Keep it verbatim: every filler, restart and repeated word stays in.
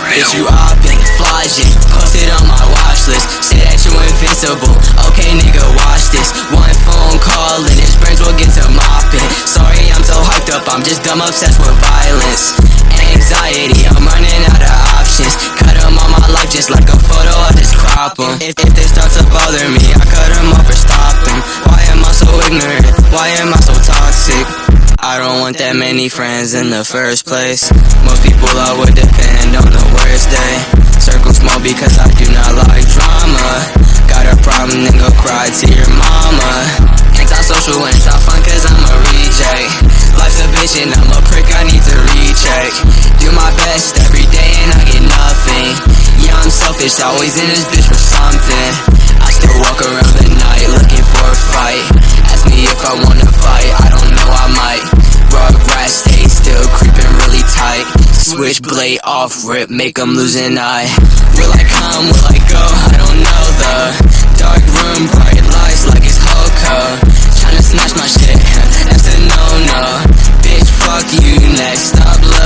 Bitch, you oppin', fly shit, posted on my watch list. Say that you invincible, okay nigga, watch this. One phone call and his brains will get to mopping. Sorry I'm so hyped up, I'm just dumb obsessed with violence. Anxiety, I'm running out of options. Cut them all my life just like a photo, I just crop them. If, if they start to bother me, I cut them off or stop them. Why am I so ignorant? Why am I so toxic? I don't want that many friends in the first place. Most people I would depend on the worst day. Circle small because I do not like drama. Got a problem, then go cry to your mama. Anti-social, anti-fun cause I'm a reject. Life's a bitch and I'm a prick, I need to recheck. Do my best every day and I get nothing. Yeah, I'm selfish, always in this bitch for something. I still walk around the night looking for a fight. Ask me if I wanna fight, I don't know, I might. Rugrats stay still, creeping really tight. Switchblade off rip, make them lose an eye. Will I come, will I go, I don't know. The dark room, bright lights like it's Hoko. Tryna snatch my shit, that's a no-no. Bitch, fuck you next, stop